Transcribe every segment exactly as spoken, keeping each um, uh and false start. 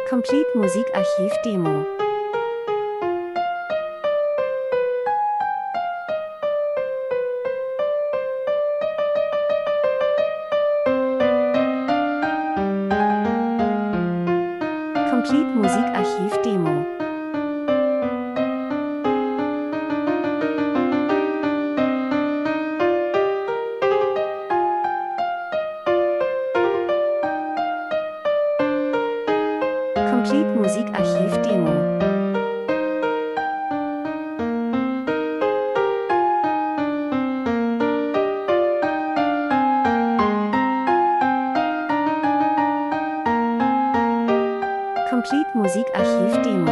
Complete Musikarchiv Demo. Complete Musikarchiv Demo. Complete Musikarchiv Demo. Complete Musikarchiv Demo.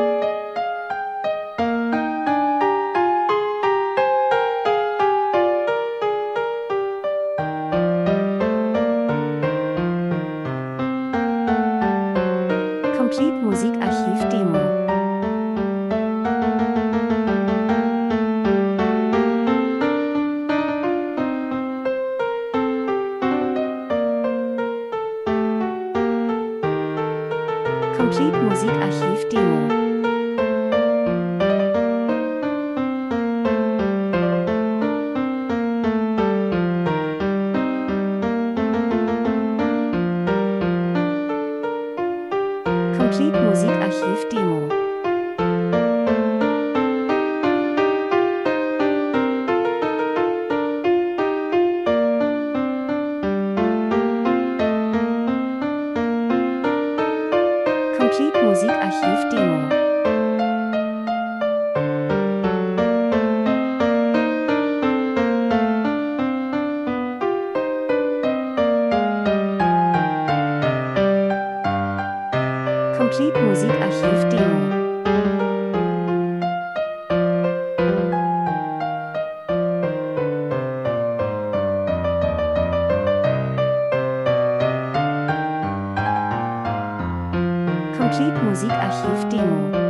Complete Musikarchiv Demo. Complete Musikarchiv Demo. Complete Musikarchiv Demo. Complete Musikarchiv Demo. Complete Musikarchiv Demo. Complete Musikarchiv Demo.